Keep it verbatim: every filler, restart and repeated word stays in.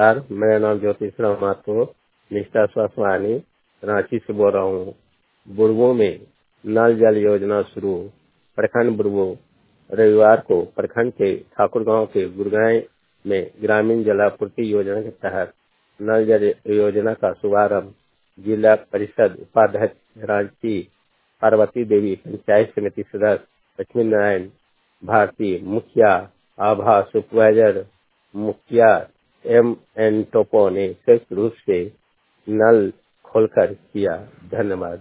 नमस्कार, मेरा नाम ज्योतिष राम माथुर, निष्ठा स्वास्थ्य वाहिनी रांची से बोल रहा हूँ। बुढ़वों में नल जल योजना शुरू। प्रखंड बुढ़वो रविवार को प्रखंड के ठाकुर गांव के गुरगांव में ग्रामीण जलापूर्ति योजना के तहत नल जल योजना का शुभारंभ जिला परिषद उपाध्यक्ष रांची पार्वती देवी, पंचायत समिति सदस्य लक्ष्मी नारायण भारती, मुखिया आभा, सुपरवाइजर मुखिया एम एन टोपो ने संयुक्त रूप से नल खोलकर किया। धन्यवाद।